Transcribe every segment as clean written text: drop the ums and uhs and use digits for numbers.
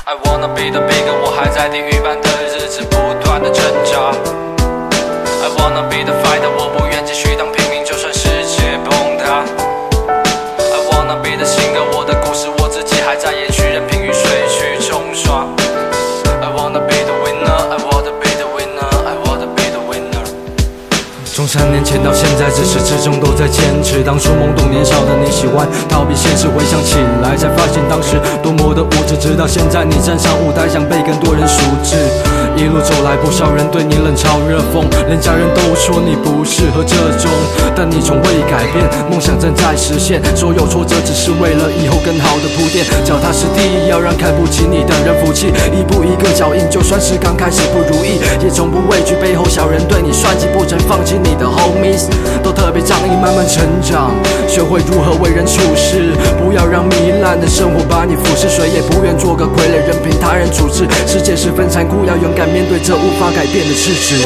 I wanna be the bigger， 我还在地狱般的日子不断的挣扎。I wanna be the fighter， 我不愿继续当平民，就算世界崩塌。I wanna be the singer， 我的故事我自己还在延续，任凭雨水去冲刷。I wanna be the winner， I wanna be the winner，I wanna be the winner。 从3年前到现在，自始至终都在坚持。当初懵懂年少的你喜欢逃避现实，回想起来才发现当时多么的无知。直到现在你站上舞台，想被更多人熟知。一路走来，不少人对你冷嘲热讽，连家人都说你不适合这种。但你从未改变，梦想正在实现。所有挫折只是为了以后更好的铺垫。脚踏实地，要让看不起你的人服气。一步一个脚印，就算是刚开始不如意，也从不畏惧背后小人对你算计，不曾放弃你的 homies， 都特别仗义，慢慢成长，学会如何为人处事。不要让糜烂的生活把你腐蚀，谁也不愿做个傀儡，任凭他人处置。世界十分残酷，要勇敢面对这无法改变的事实。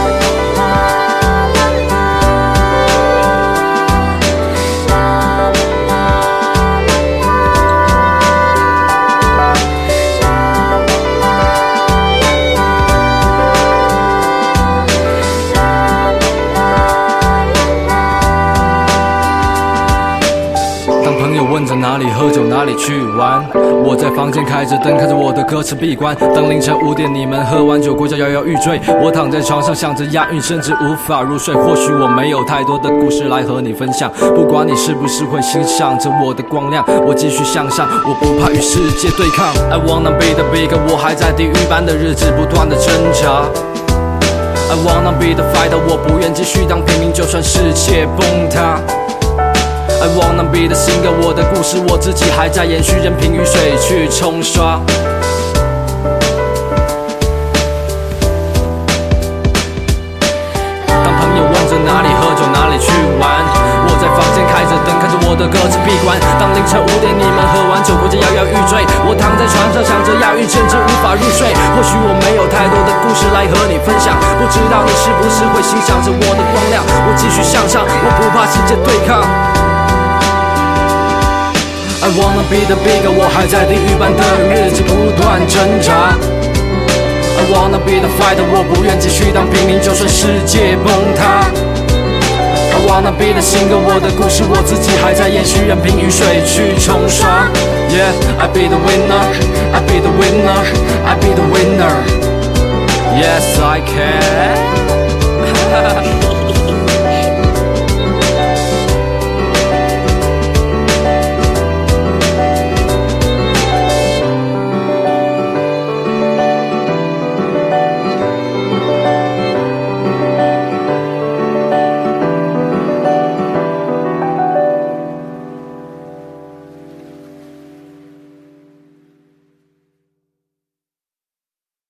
朋友问着哪里喝酒哪里去玩，我在房间开着灯，看着我的歌词闭关。当凌晨5点你们喝完酒，国家摇摇欲坠，我躺在床上想着押韵，甚至无法入睡。或许我没有太多的故事来和你分享，不管你是不是会欣赏着我的光亮，我继续向上，我不怕与世界对抗。I wanna be the bigger， 我还在地狱般的日子不断的挣扎。I wanna be the fighter， 我不愿继续当平民，就算世界崩塌。I wanna be the singer， 我的故事我自己还在延续，任凭雨水去冲刷。当朋友问着哪里喝酒哪里去玩，我在房间开着灯，看着我的歌词闭关。当凌晨5点你们喝完酒，国家摇摇欲坠，我躺在床上想着押韵，甚至无法入睡。或许我没有太多的故事来和你分享，不知道你是不是会欣赏着我的光亮。我继续向上，我不怕世界对抗。I wanna be the bigger， 我还在地狱般的日子不断挣扎。I wanna be the fighter， 我不愿继续当平民，就算世界崩塌。I wanna be the singer， 我的故事我自己还在延续，任凭雨水去冲刷。Yeah， I be the winner， I be the winner， I be the winner。Yes I can